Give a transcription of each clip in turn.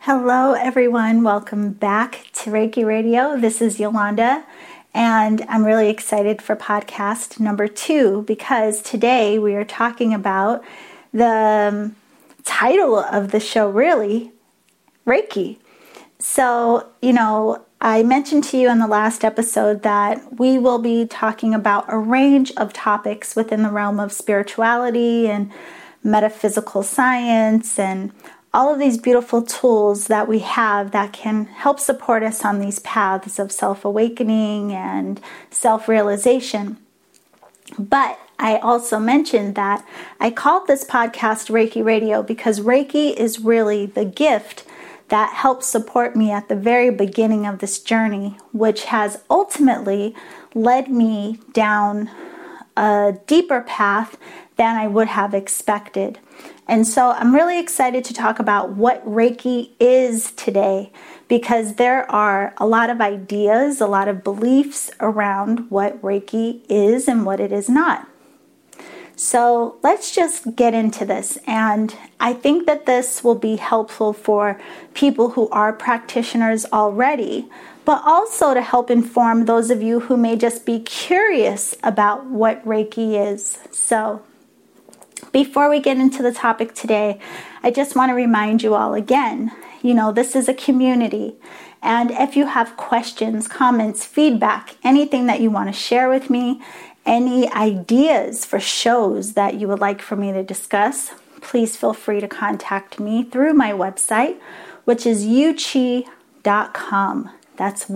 Hello everyone, welcome back to Reiki Radio. This is Yolanda and I'm really excited for podcast number 2 because today we are talking about the title of the show, really, Reiki. So, I mentioned to you in the last episode that we will be talking about a range of topics within the realm of spirituality and metaphysical science and all of these beautiful tools that we have that can help support us on these paths of self-awakening and self-realization. But I also mentioned that I called this podcast Reiki Radio because Reiki is really the gift that helped support me at the very beginning of this journey, which has ultimately led me down a deeper path than I would have expected. And so I'm really excited to talk about what Reiki is today because there are a lot of ideas, a lot of beliefs around what Reiki is and what it is not. So let's just get into this. And I think that this will be helpful for people who are practitioners already, but also to help inform those of you who may just be curious about what Reiki is. So before we get into the topic today, I just want to remind you all again, this is a community. And if you have questions, comments, feedback, anything that you want to share with me, any ideas for shows that you would like for me to discuss, please feel free to contact me through my website, which is yuchi.com. That's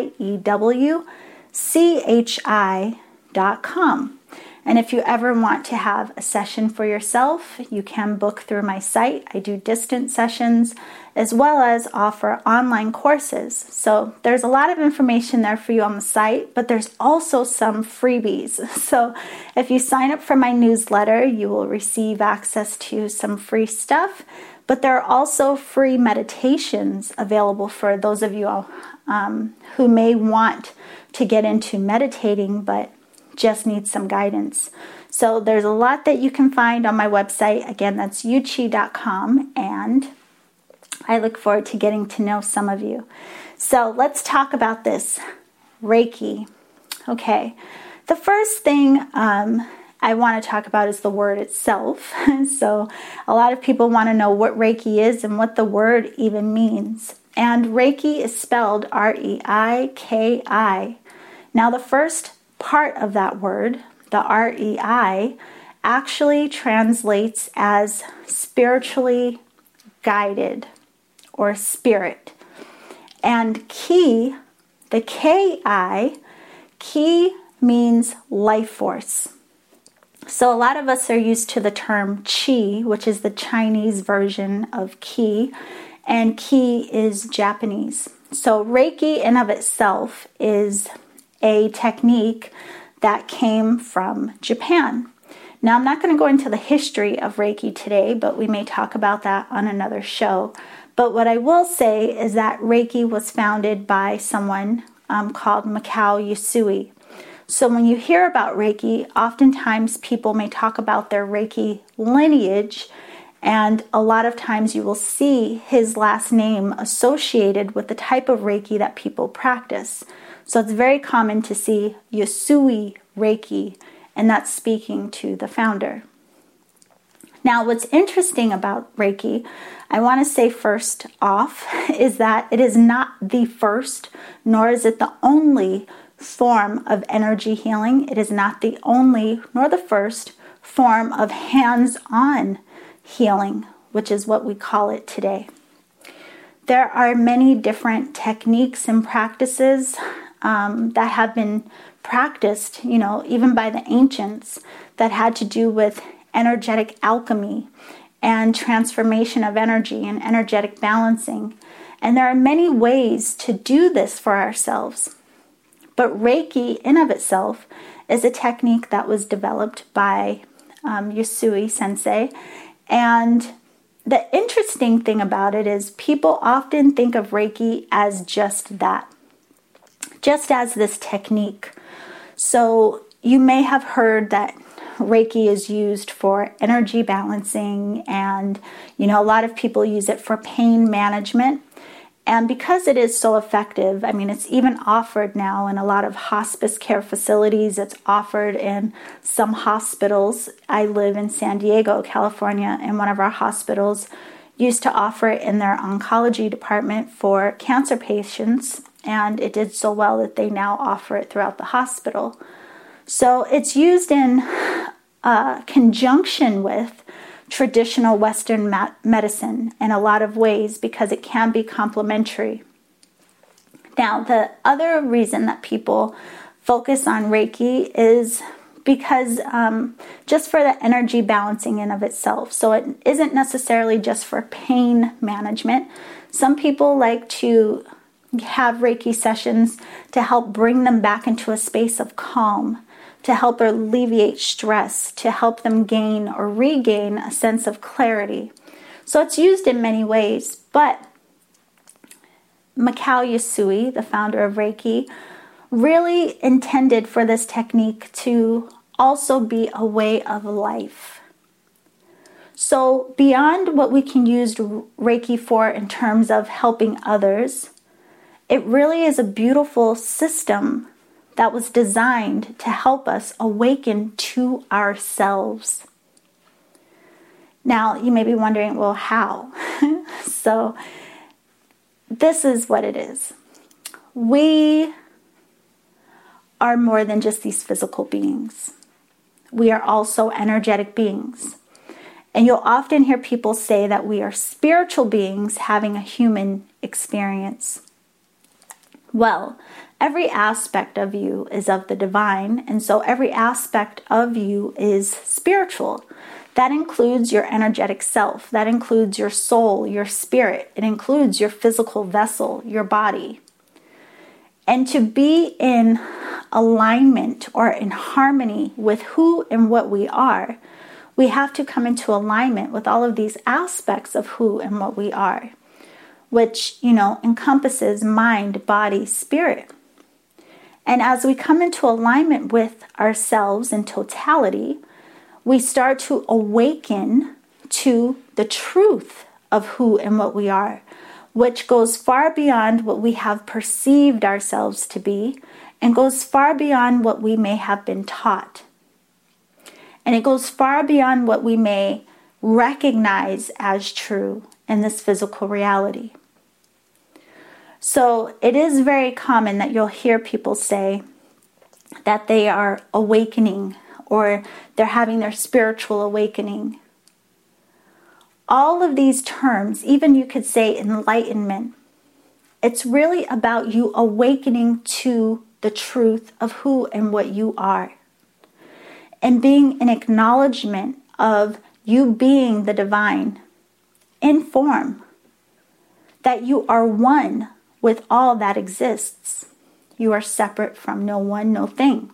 YEWCHI.com. And if you ever want to have a session for yourself, you can book through my site. I do distant sessions as well as offer online courses. So there's a lot of information there for you on the site, but there's also some freebies. So if you sign up for my newsletter, you will receive access to some free stuff. But there are also free meditations available for those of you who may want to get into meditating, but just need some guidance. So there's a lot that you can find on my website. Again, that's yuchi.com, and I look forward to getting to know some of you. So let's talk about this Reiki. Okay, the first thing I want to talk about is the word itself. So a lot of people want to know what Reiki is and what the word even means. And Reiki is spelled R-E-I-K-I. Now the first part of that word, the R-E-I, actually translates as spiritually guided or spirit. And ki, the K-I, ki means life force. So a lot of us are used to the term chi, which is the Chinese version of ki, and ki is Japanese. So Reiki in of itself is a technique that came from Japan. Now, I'm not going to go into the history of Reiki today, but we may talk about that on another show. But what I will say is that Reiki was founded by someone called Mikao Usui. So when you hear about Reiki, oftentimes people may talk about their Reiki lineage, and a lot of times you will see his last name associated with the type of Reiki that people practice. So it's very common to see Usui Reiki, and that's speaking to the founder. Now, what's interesting about Reiki, I want to say first off, is that it is not the first, nor is it the only form of energy healing. It is not the only, nor the first form of hands-on healing, which is what we call it today. There are many different techniques and practices that have been practiced, even by the ancients, that had to do with energetic alchemy and transformation of energy and energetic balancing. And there are many ways to do this for ourselves. But Reiki in of itself is a technique that was developed by Usui Sensei. And the interesting thing about it is people often think of Reiki as just that, just as this technique. So you may have heard that Reiki is used for energy balancing, and a lot of people use it for pain management. And because it is so effective, it's even offered now in a lot of hospice care facilities. It's offered in some hospitals. I live in San Diego, California, and one of our hospitals used to offer it in their oncology department for cancer patients, and it did so well that they now offer it throughout the hospital. So it's used in conjunction with traditional Western medicine in a lot of ways because it can be complementary. Now, the other reason that people focus on Reiki is because just for the energy balancing in of itself. So it isn't necessarily just for pain management. Some people like to have Reiki sessions to help bring them back into a space of calm, to help alleviate stress, to help them gain or regain a sense of clarity. So it's used in many ways, but Mikao Usui, the founder of Reiki, really intended for this technique to also be a way of life. So beyond what we can use Reiki for in terms of helping others, it really is a beautiful system that was designed to help us awaken to ourselves. Now, you may be wondering, well, how? So, this is what it is. We are more than just these physical beings. We are also energetic beings. And you'll often hear people say that we are spiritual beings having a human experience. Well, every aspect of you is of the divine, and so every aspect of you is spiritual. That includes your energetic self. That includes your soul, your spirit. It includes your physical vessel, your body. And to be in alignment or in harmony with who and what we are, we have to come into alignment with all of these aspects of who and what we are, which, encompasses mind, body, spirit. And as we come into alignment with ourselves in totality, we start to awaken to the truth of who and what we are, which goes far beyond what we have perceived ourselves to be and goes far beyond what we may have been taught. And it goes far beyond what we may recognize as true in this physical reality. So it is very common that you'll hear people say that they are awakening or they're having their spiritual awakening. All of these terms, even you could say enlightenment, it's really about you awakening to the truth of who and what you are, and being an acknowledgement of you being the divine in form, that you are one with all that exists. You are separate from no one, no thing.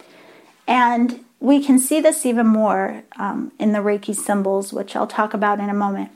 And we can see this even more in the Reiki symbols, which I'll talk about in a moment.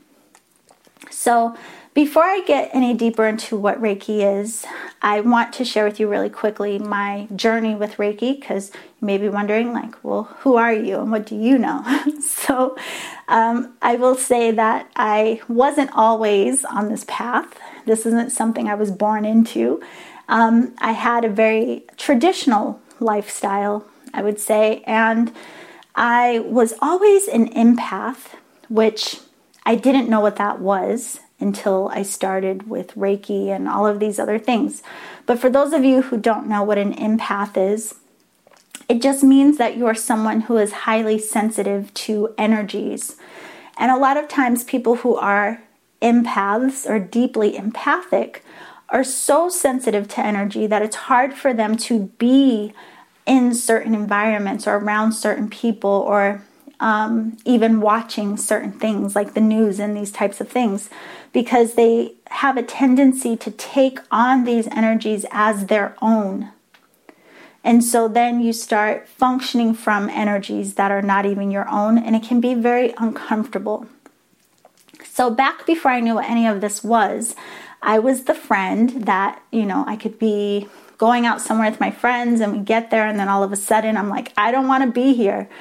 So before I get any deeper into what Reiki is, I want to share with you really quickly my journey with Reiki, because you may be wondering, well, who are you and what do you know? So I will say that I wasn't always on this path. This isn't something I was born into. I had a very traditional lifestyle, I would say, and I was always an empath, which I didn't know what that was until I started with Reiki and all of these other things. But for those of you who don't know what an empath is, it just means that you are someone who is highly sensitive to energies. And a lot of times people who are empaths or deeply empathic are so sensitive to energy that it's hard for them to be in certain environments or around certain people or even watching certain things like the news and these types of things, because they have a tendency to take on these energies as their own. And so then you start functioning from energies that are not even your own, and it can be very uncomfortable. So back before I knew what any of this was, I was the friend that, I could be going out somewhere with my friends and we get there and then all of a sudden I'm like, I don't want to be here.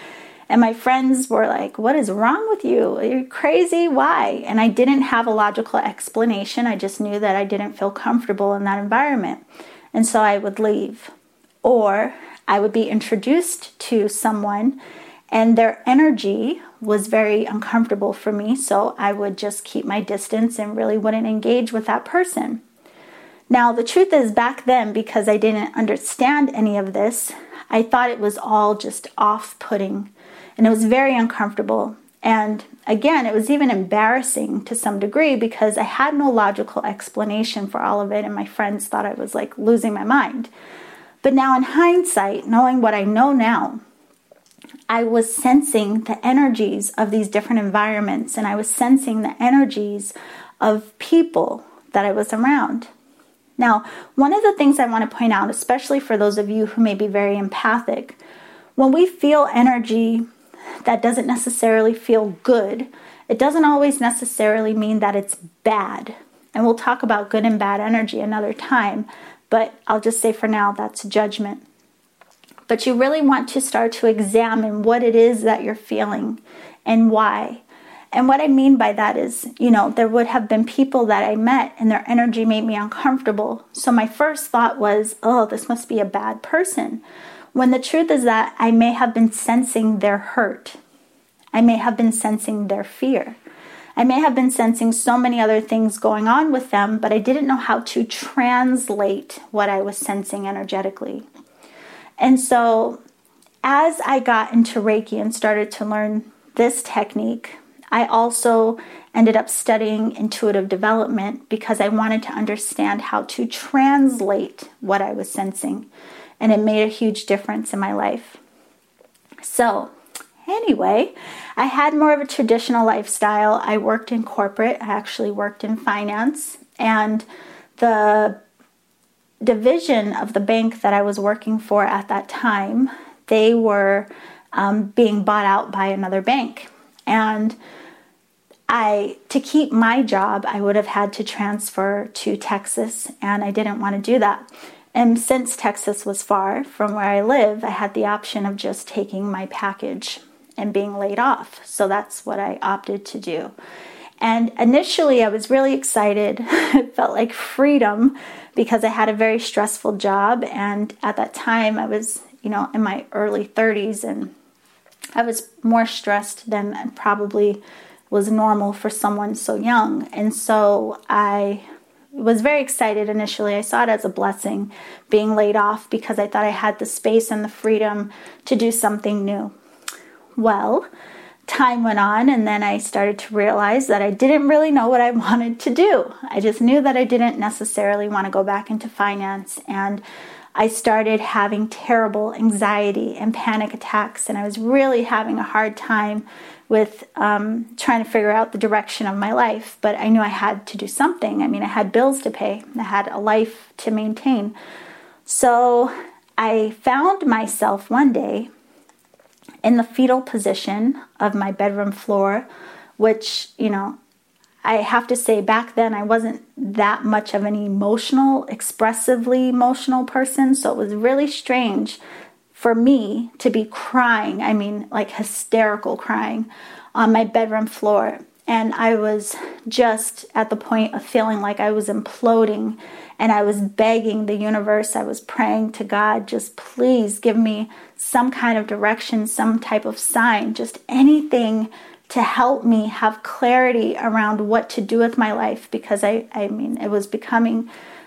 And my friends were like, what is wrong with you? You're crazy. Why? And I didn't have a logical explanation. I just knew that I didn't feel comfortable in that environment. And so I would leave. Or I would be introduced to someone and their energy was very uncomfortable for me. So I would just keep my distance and really wouldn't engage with that person. Now, the truth is, back then, because I didn't understand any of this, I thought it was all just off-putting, and it was very uncomfortable. And again, it was even embarrassing to some degree because I had no logical explanation for all of it, and my friends thought I was like losing my mind. But now in hindsight, knowing what I know now, I was sensing the energies of these different environments, and I was sensing the energies of people that I was around. Now, one of the things I want to point out, especially for those of you who may be very empathic, when we feel energy that doesn't necessarily feel good, it doesn't always necessarily mean that it's bad. And we'll talk about good and bad energy another time, but I'll just say for now that's judgment. But you really want to start to examine what it is that you're feeling and why. And what I mean by that is, there would have been people that I met and their energy made me uncomfortable. So my first thought was, oh, this must be a bad person. When the truth is that I may have been sensing their hurt. I may have been sensing their fear. I may have been sensing so many other things going on with them, but I didn't know how to translate what I was sensing energetically. And so as I got into Reiki and started to learn this technique, I also ended up studying intuitive development because I wanted to understand how to translate what I was sensing. And it made a huge difference in my life. So anyway, I had more of a traditional lifestyle. I worked in corporate. I actually worked in finance. And the division of the bank that I was working for at that time, they were being bought out by another bank. And to keep my job, I would have had to transfer to Texas, and I didn't want to do that. And since Texas was far from where I live, I had the option of just taking my package and being laid off. So that's what I opted to do. And initially, I was really excited. It felt like freedom because I had a very stressful job. And at that time, I was, in my early 30s, and I was more stressed than probably was normal for someone so young. And so I was very excited initially. I saw it as a blessing being laid off because I thought I had the space and the freedom to do something new. Well, time went on, and then I started to realize that I didn't really know what I wanted to do. I just knew that I didn't necessarily want to go back into finance, and I started having terrible anxiety and panic attacks, and I was really having a hard time with trying to figure out the direction of my life. But I knew I had to do something. I mean, I had bills to pay. I had a life to maintain. So I found myself one day in the fetal position of my bedroom floor, which, I have to say back then I wasn't that much of an expressively emotional person. So it was really strange for me to be crying, like hysterical crying on my bedroom floor. And I was just at the point of feeling like I was imploding, and I was begging the universe, I was praying to God, just please give me some kind of direction, some type of sign, just anything to help me have clarity around what to do with my life, because it was becoming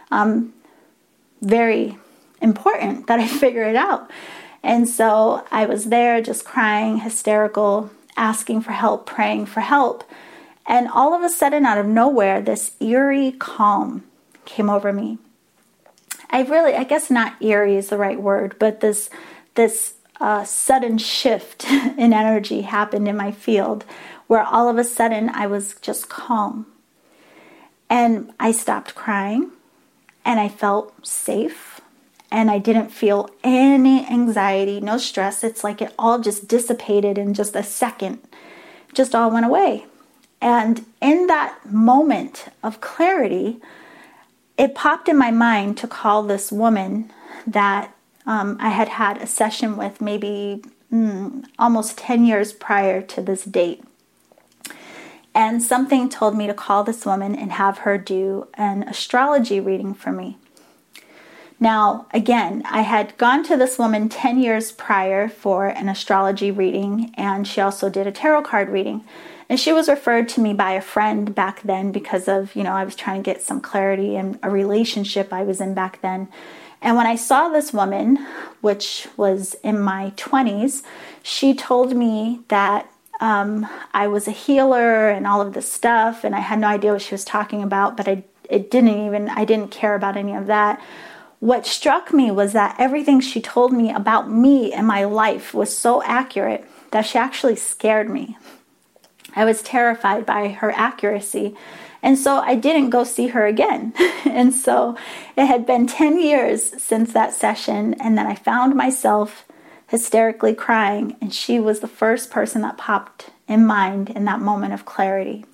very important that I figure it out. And so I was there just crying, hysterical, asking for help, praying for help. And all of a sudden, out of nowhere, this eerie calm came over me. I guess not eerie is the right word, but this sudden shift in energy happened in my field where all of a sudden I was just calm. And I stopped crying, and I felt safe. And I didn't feel any anxiety, no stress. It's like it all just dissipated in just a second. Just all went away. And in that moment of clarity, it popped in my mind to call this woman that I had a session with maybe almost 10 years prior to this date. And something told me to call this woman and have her do an astrology reading for me. Now, again, I had gone to this woman 10 years prior for an astrology reading, and she also did a tarot card reading. And she was referred to me by a friend back then because of, I was trying to get some clarity in a relationship I was in back then. And when I saw this woman, which was in my 20s, she told me that I was a healer and all of this stuff, and I had no idea what she was talking about, but I didn't care about any of that. What struck me was that everything she told me about me and my life was so accurate that she actually scared me. I was terrified by her accuracy. And so I didn't go see her again. And so it had been 10 years since that session. And then I found myself hysterically crying. And she was the first person that popped in mind in that moment of clarity.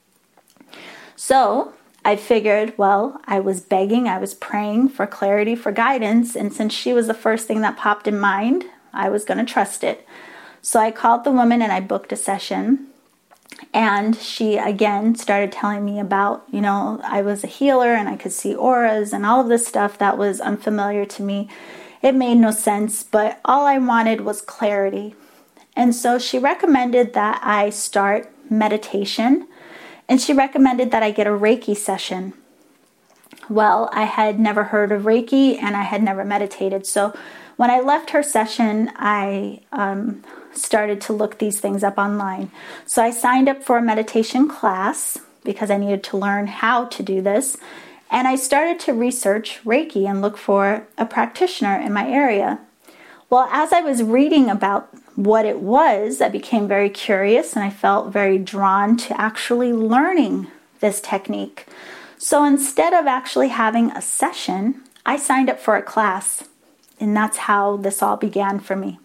So I figured, well, I was begging, I was praying for clarity, for guidance. And since she was the first thing that popped in mind, I was going to trust it. So I called the woman and I booked a session. And she again started telling me about, I was a healer and I could see auras and all of this stuff that was unfamiliar to me. It made no sense, but all I wanted was clarity. And so she recommended that I start meditation, and she recommended that I get a Reiki session. Well, I had never heard of Reiki and I had never meditated. So when I left her session, I started to look these things up online. So I signed up for a meditation class because I needed to learn how to do this. And I started to research Reiki and look for a practitioner in my area. Well, as I was reading about what it was, I became very curious and I felt very drawn to actually learning this technique. So instead of actually having a session, I signed up for a class. And that's how this all began for me.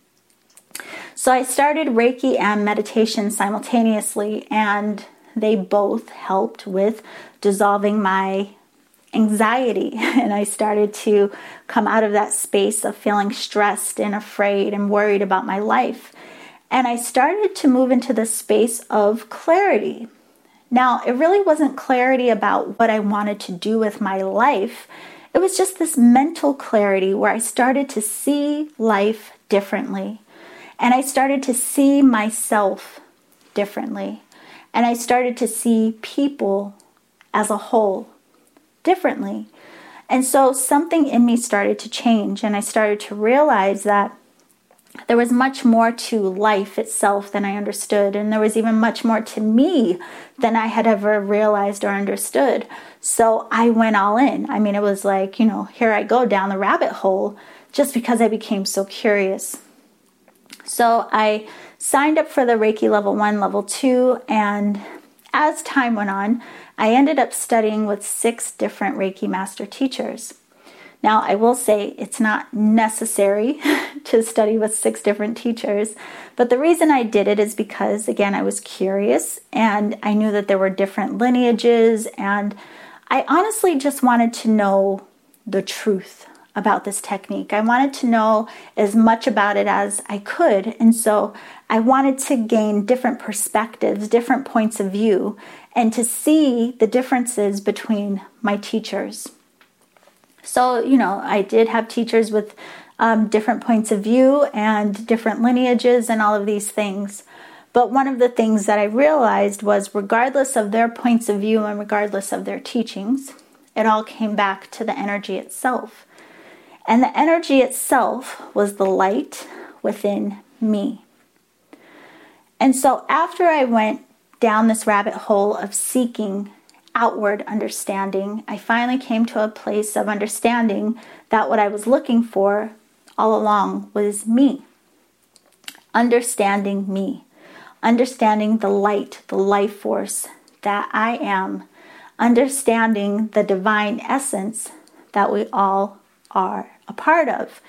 So I started Reiki and meditation simultaneously, and they both helped with dissolving my anxiety. And I started to come out of that space of feeling stressed and afraid and worried about my life. And I started to move into the space of clarity. Now, it really wasn't clarity about what I wanted to do with my life. It was just this mental clarity where I started to see life differently. And I started to see myself differently. And I started to see people as a whole differently. And so something in me started to change. And I started to realize that there was much more to life itself than I understood. And there was even much more to me than I had ever realized or understood. So I went all in. I mean, it was like, here I go down the rabbit hole just because I became so curious. So I signed up for the Reiki level 1, level 2, and as time went on, I ended up studying with 6 different Reiki master teachers. Now, I will say it's not necessary to study with 6 different teachers, but the reason I did it is because, again, I was curious and I knew that there were different lineages, and I honestly just wanted to know the truth about this technique. I wanted to know as much about it as I could, and so I wanted to gain different perspectives, different points of view, and to see the differences between my teachers. So, I did have teachers with different points of view and different lineages and all of these things. But one of the things that I realized was, regardless of their points of view and regardless of their teachings, it all came back to the energy itself. And the energy itself was the light within me. And so after I went down this rabbit hole of seeking outward understanding, I finally came to a place of understanding that what I was looking for all along was me. Understanding me. Understanding the light, the life force that I am. Understanding the divine essence that we all are a part of.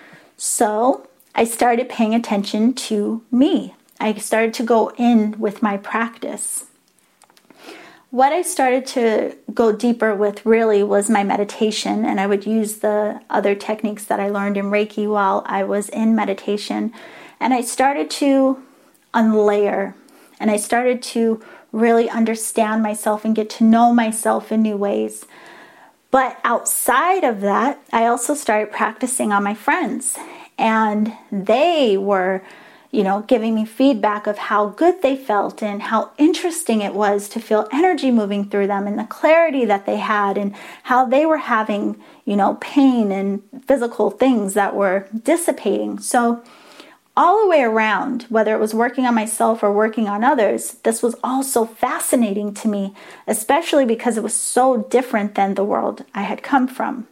So I started paying attention to me. I started to go in with my practice. What I started to go deeper with really was my meditation, and I would use the other techniques that I learned in Reiki while I was in meditation. And I started to unlayer, and I started to really understand myself and get to know myself in new ways. But outside of that, I also started practicing on my friends, and they were, giving me feedback of how good they felt and how interesting it was to feel energy moving through them and the clarity that they had and how they were having, pain and physical things that were dissipating. So all the way around, whether it was working on myself or working on others, this was all so fascinating to me, especially because it was so different than the world I had come from.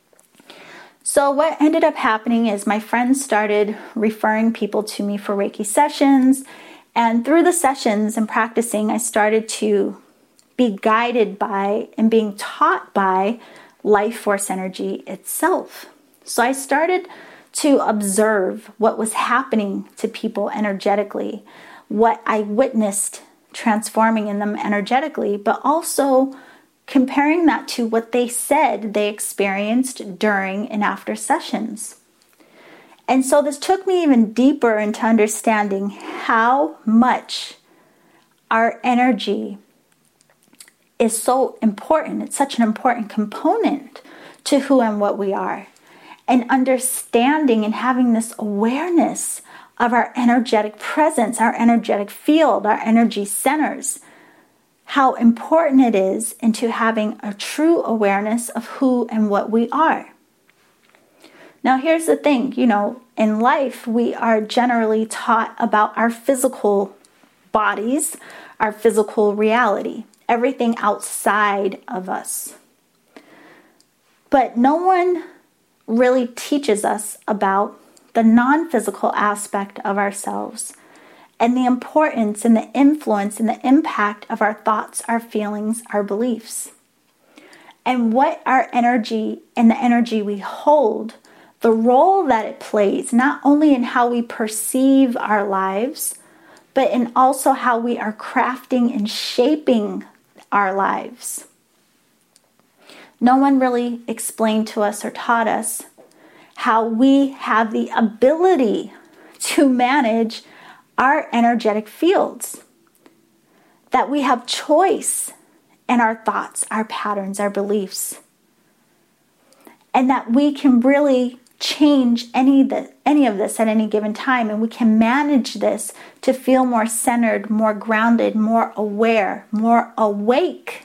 So what ended up happening is my friends started referring people to me for Reiki sessions, and through the sessions and practicing, I started to be guided by and being taught by life force energy itself. So I started to observe what was happening to people energetically, what I witnessed transforming in them energetically, but also comparing that to what they said they experienced during and after sessions. And so this took me even deeper into understanding how much our energy is so important. It's such an important component to who and what we are. And understanding and having this awareness of our energetic presence, our energetic field, our energy centers, how important it is into having a true awareness of who and what we are. Now, here's the thing, in life, we are generally taught about our physical bodies, our physical reality, everything outside of us. But no one really teaches us about the non-physical aspect of ourselves and the importance and the influence and the impact of our thoughts, our feelings, our beliefs. And what our energy and the energy we hold, the role that it plays, not only in how we perceive our lives, but in also how we are crafting and shaping our lives. No one really explained to us or taught us how we have the ability to manage our energetic fields, that we have choice in our thoughts, our patterns, our beliefs, and that we can really change any of this at any given time, and we can manage this to feel more centered, more grounded, more aware, more awake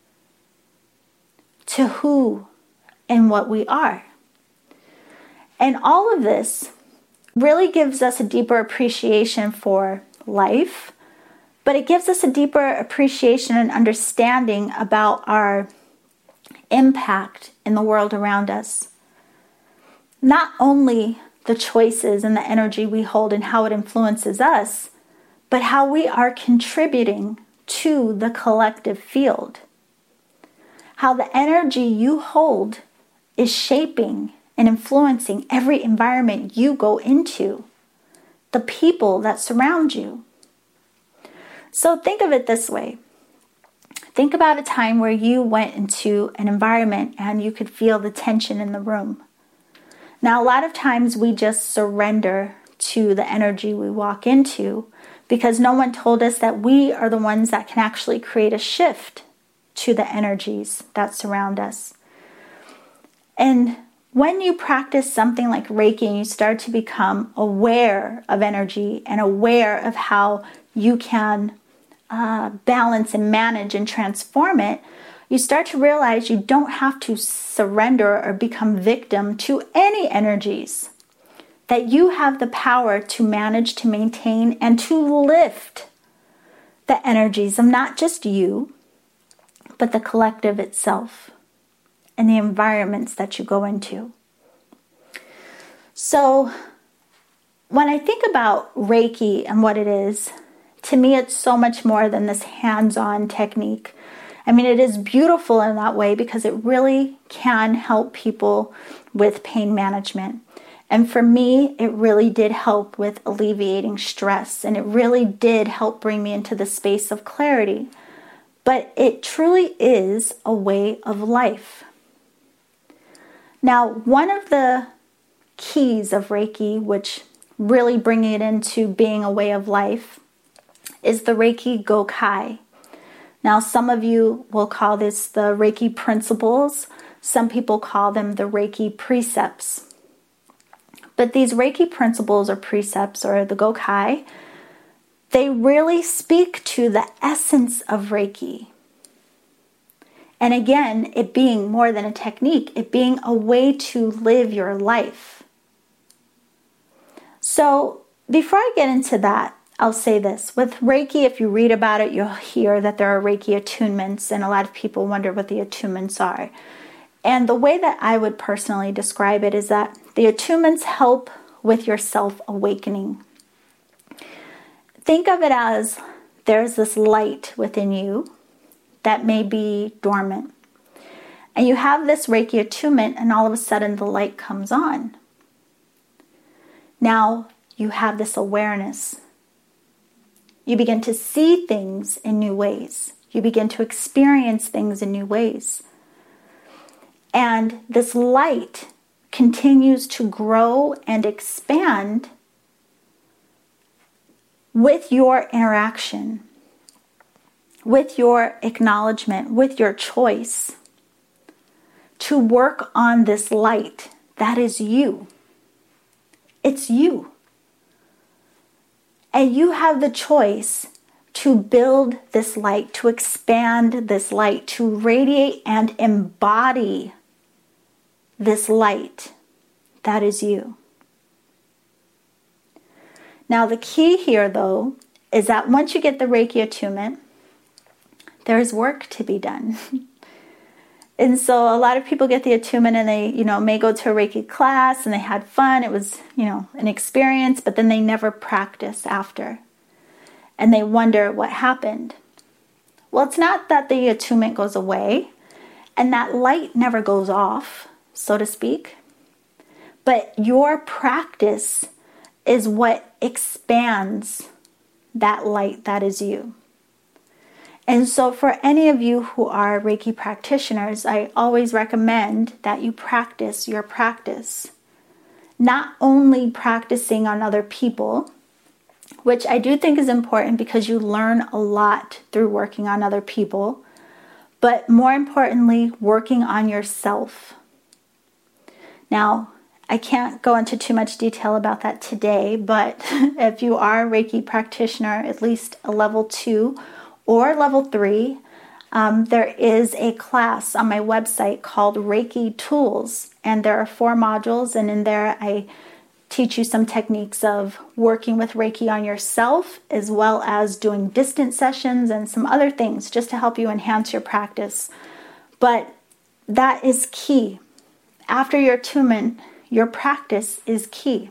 to who and what we are. And all of this really gives us a deeper appreciation for life, but it gives us a deeper appreciation and understanding about our impact in the world around us. Not only the choices and the energy we hold and how it influences us, but how we are contributing to the collective field. How the energy you hold is shaping and influencing every environment you go into, the people that surround you. So think of it this way. Think about a time where you went into an environment and you could feel the tension in the room. Now, a lot of times we just surrender to the energy we walk into because no one told us that we are the ones that can actually create a shift to the energies that surround us. And when you practice something like Reiki and you start to become aware of energy and aware of how you can balance and manage and transform it, you start to realize you don't have to surrender or become victim to any energies. That you have the power to manage, to maintain, and to lift the energies of not just you, but the collective itself and the environments that you go into. So when I think about Reiki and what it is, to me it's so much more than this hands-on technique. I mean, it is beautiful in that way because it really can help people with pain management. And for me, it really did help with alleviating stress, and it really did help bring me into the space of clarity. But it truly is a way of life. Now, one of the keys of Reiki, which really bringing it into being a way of life, is the Reiki Gokai. Now, some of you will call this the Reiki principles. Some people call them the Reiki precepts. But these Reiki principles or precepts, or the Gokai, they really speak to the essence of Reiki. And again, it being more than a technique, it being a way to live your life. So before I get into that, I'll say this. With Reiki, if you read about it, you'll hear that there are Reiki attunements, and a lot of people wonder what the attunements are. And the way that I would personally describe it is that the attunements help with your self-awakening. Think of it as there's this light within you that may be dormant. And you have this Reiki attunement, and all of a sudden the light comes on. Now you have this awareness. You begin to see things in new ways. You begin to experience things in new ways. And this light continues to grow and expand with your interaction, with your acknowledgement, with your choice to work on this light that is you. It's you. And you have the choice to build this light, to expand this light, to radiate and embody this light that is you. Now, the key here, though, is that once you get the Reiki attunement, there's work to be done. And so a lot of people get the attunement and they, may go to a Reiki class and they had fun. It was, an experience, but then they never practice after. And they wonder what happened. Well, it's not that the attunement goes away and that light never goes off, so to speak. But your practice is what expands that light that is you. And so for any of you who are Reiki practitioners, I always recommend that you practice your practice. Not only practicing on other people, which I do think is important because you learn a lot through working on other people, but more importantly, working on yourself. Now, I can't go into too much detail about that today, but if you are a Reiki practitioner, at least a level 2 or level 3, there is a class on my website called Reiki Tools, and there are 4 modules, and in there I teach you some techniques of working with Reiki on yourself, as well as doing distance sessions and some other things just to help you enhance your practice. But that is key. After your attunement, your practice is key.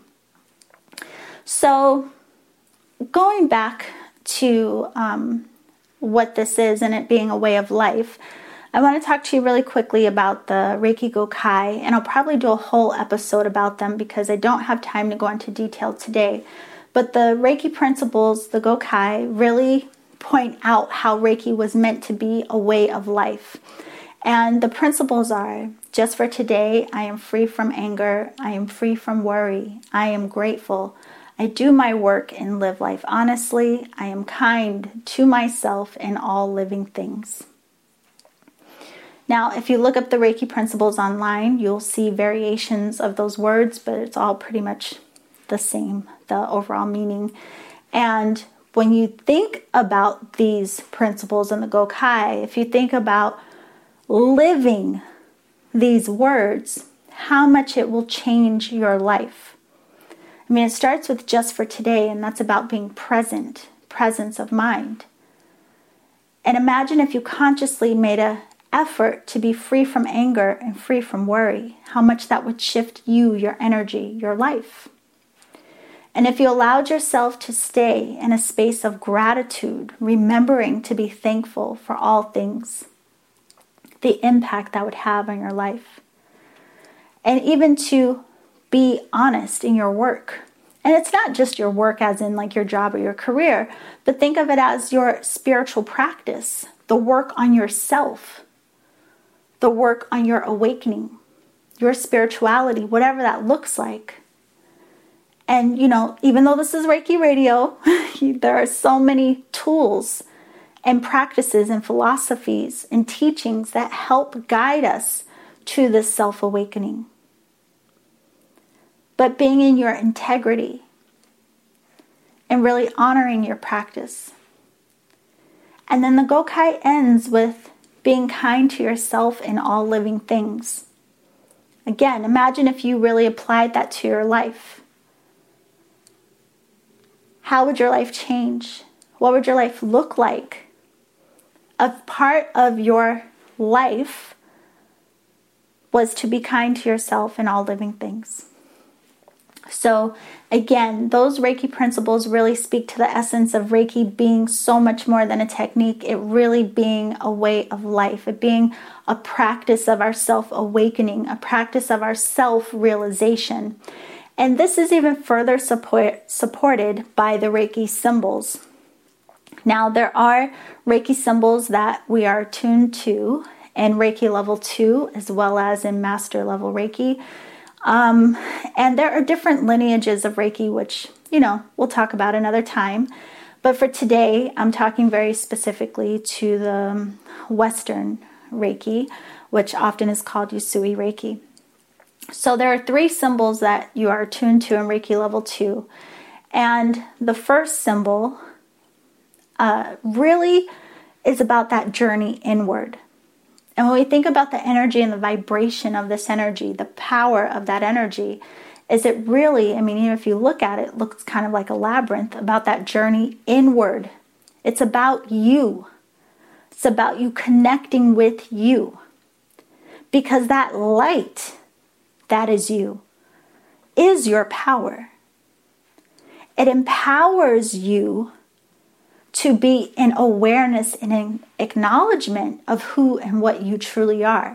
So going back to what this is and it being a way of life, I want to talk to you really quickly about the Reiki Gokai, and I'll probably do a whole episode about them because I don't have time to go into detail today. But the Reiki principles, the Gokai, really point out how Reiki was meant to be a way of life. And the principles are, just for today, I am free from anger, I am free from worry, I am grateful, I do my work and live life honestly, I am kind to myself and all living things. Now, if you look up the Reiki principles online, you'll see variations of those words, but it's all pretty much the same, the overall meaning. And when you think about these principles in the Gokai, if you think about living these words, how much it will change your life. I mean, it starts with just for today, and that's about being present, presence of mind. And imagine if you consciously made an effort to be free from anger and free from worry, how much that would shift you, your energy, your life. And if you allowed yourself to stay in a space of gratitude, remembering to be thankful for all things, the impact that would have on your life. And even to be honest in your work. And it's not just your work as in like your job or your career, but think of it as your spiritual practice, the work on yourself, the work on your awakening, your spirituality, whatever that looks like. And, even though this is Reiki Radio, there are so many tools and practices and philosophies and teachings that help guide us to this self-awakening. But being in your integrity and really honoring your practice. And then the Gokai ends with being kind to yourself and all living things. Again, imagine if you really applied that to your life. How would your life change? What would your life look like? A part of your life was to be kind to yourself and all living things. So again, those Reiki principles really speak to the essence of Reiki being so much more than a technique. It really being a way of life. It being a practice of our self-awakening, a practice of our self-realization. And this is even further supported by the Reiki symbols. Now, there are Reiki symbols that we are attuned to in Reiki level 2 as well as in master level Reiki. And there are different lineages of Reiki, which, we'll talk about another time. But for today, I'm talking very specifically to the Western Reiki, which often is called Usui Reiki. So there are 3 symbols that you are attuned to in Reiki level 2. And the first symbol really is about that journey inward. And when we think about the energy and the vibration of this energy, the power of that energy, is it really, even if you look at it, it looks kind of like a labyrinth, about that journey inward. It's about you. It's about you connecting with you. Because that light, that is you, is your power. It empowers you to be in awareness and in acknowledgement of who and what you truly are.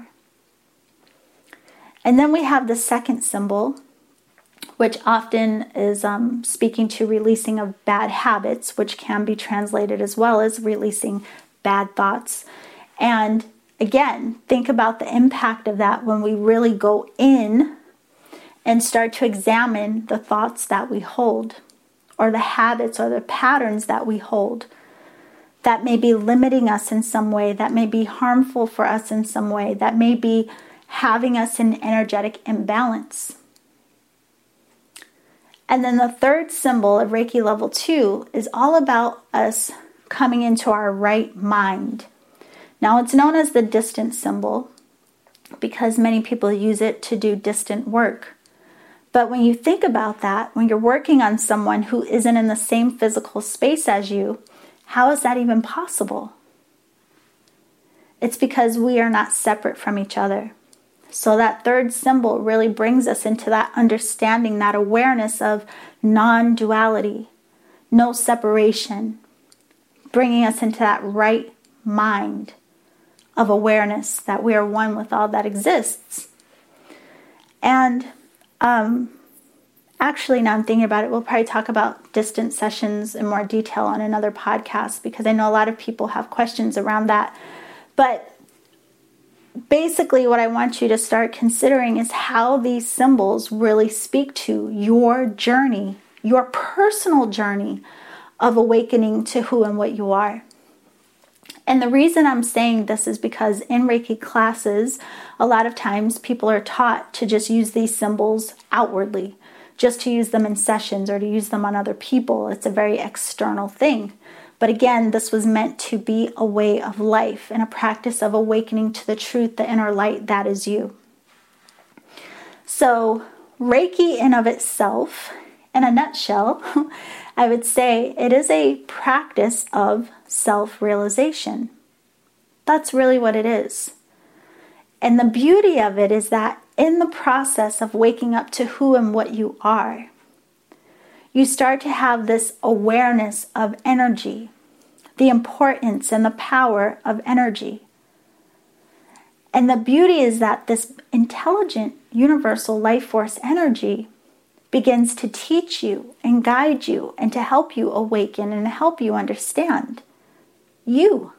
And then we have the second symbol, which often is speaking to releasing of bad habits, which can be translated as well as releasing bad thoughts. And again, think about the impact of that when we really go in and start to examine the thoughts that we hold, or the habits or the patterns that we hold that may be limiting us in some way, that may be harmful for us in some way, that may be having us in energetic imbalance. And then the third symbol of Reiki level 2 is all about us coming into our right mind. Now, it's known as the distant symbol because many people use it to do distant work. But when you think about that, when you're working on someone who isn't in the same physical space as you, how is that even possible? It's because we are not separate from each other. So that third symbol really brings us into that understanding, that awareness of non-duality, no separation, bringing us into that right mind of awareness that we are one with all that exists. And actually, now I'm thinking about it, we'll probably talk about distant sessions in more detail on another podcast because I know a lot of people have questions around that. But basically, what I want you to start considering is how these symbols really speak to your journey, your personal journey of awakening to who and what you are. And the reason I'm saying this is because in Reiki classes, a lot of times people are taught to just use these symbols outwardly, just to use them in sessions or to use them on other people. It's a very external thing. But again, this was meant to be a way of life and a practice of awakening to the truth, the inner light that is you. So Reiki in of itself, in a nutshell, I would say it is a practice of self-realization. That's really what it is. And the beauty of it is that in the process of waking up to who and what you are, you start to have this awareness of energy, the importance and the power of energy. And the beauty is that this intelligent, universal life force energy begins to teach you and guide you and to help you awaken and help you understand you.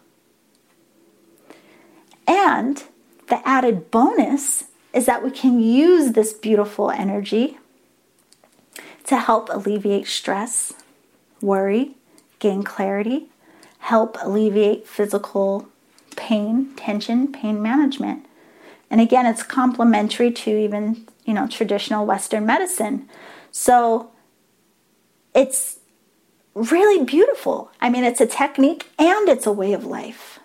And the added bonus is that we can use this beautiful energy. to help alleviate stress, worry, gain clarity, help alleviate physical pain, tension, pain management. And again, it's complementary to even, traditional Western medicine. So it's really beautiful. I mean, it's a technique and it's a way of life.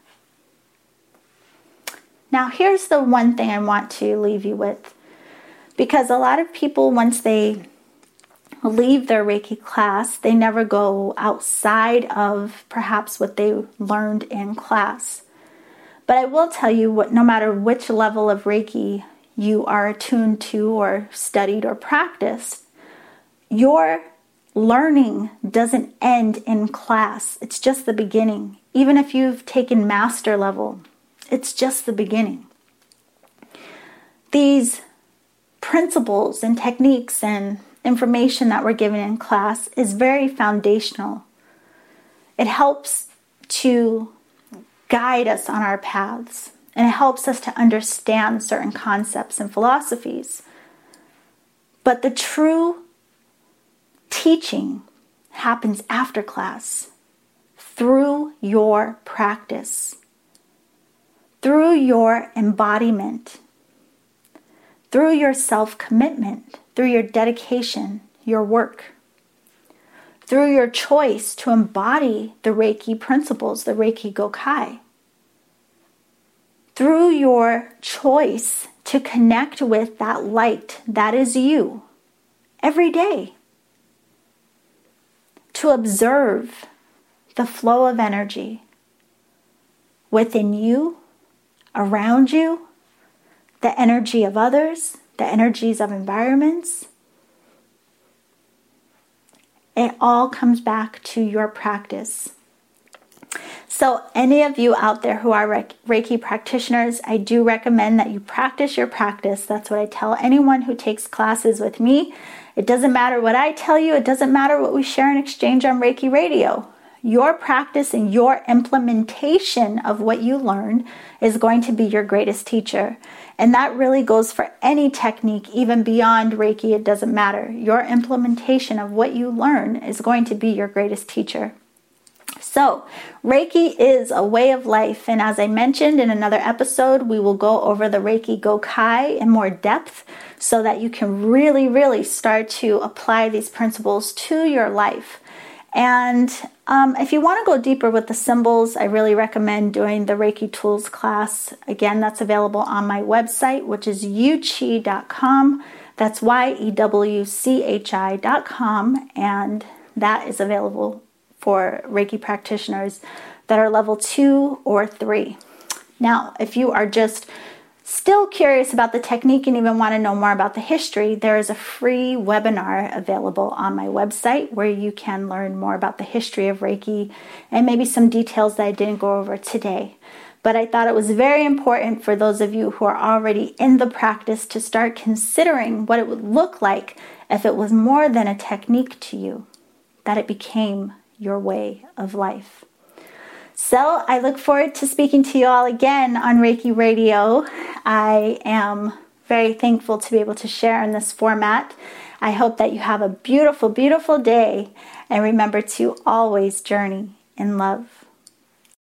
Now, here's the one thing I want to leave you with. Because a lot of people, once they leave their Reiki class, they never go outside of perhaps what they learned in class. But I will tell you, no matter which level of Reiki you are attuned to or studied or practiced, your learning doesn't end in class. It's just the beginning. Even if you've taken master level, it's just the beginning. These principles and techniques and information that we're given in class is very foundational. It helps to guide us on our paths, and it helps us to understand certain concepts and philosophies. But the true teaching happens after class, through your practice, through your embodiment, through your self-commitment, through your dedication, your work, through your choice to embody the Reiki principles, the Reiki Gokkai, through your choice to connect with that light that is you every day, to observe the flow of energy within you, around you, the energy of others, the energies of environments. It all comes back to your practice. So any of you out there who are Reiki practitioners, I do recommend that you practice your practice. That's what I tell anyone who takes classes with me. It doesn't matter what I tell you. It doesn't matter what we share and exchange on Reiki Radio. Your practice and your implementation of what you learn is going to be your greatest teacher. And that really goes for any technique, even beyond Reiki. It doesn't matter. Your implementation of what you learn is going to be your greatest teacher. So, Reiki is a way of life. And as I mentioned in another episode, we will go over the Reiki Gokkai in more depth so that you can really, really start to apply these principles to your life. And if you want to go deeper with the symbols, I really recommend doing the Reiki Tools class. Again, that's available on my website, which is yuchi.com. That's YEWCHI.com. And that is available for Reiki practitioners that are level 2 or 3. Now, if you are just still curious about the technique and even want to know more about the history, there is a free webinar available on my website where you can learn more about the history of Reiki and maybe some details that I didn't go over today. But I thought it was very important for those of you who are already in the practice to start considering what it would look like if it was more than a technique to you, that it became your way of life. So I look forward to speaking to you all again on Reiki Radio. I am very thankful to be able to share in this format. I hope that you have a beautiful, beautiful day, and remember to always journey in love.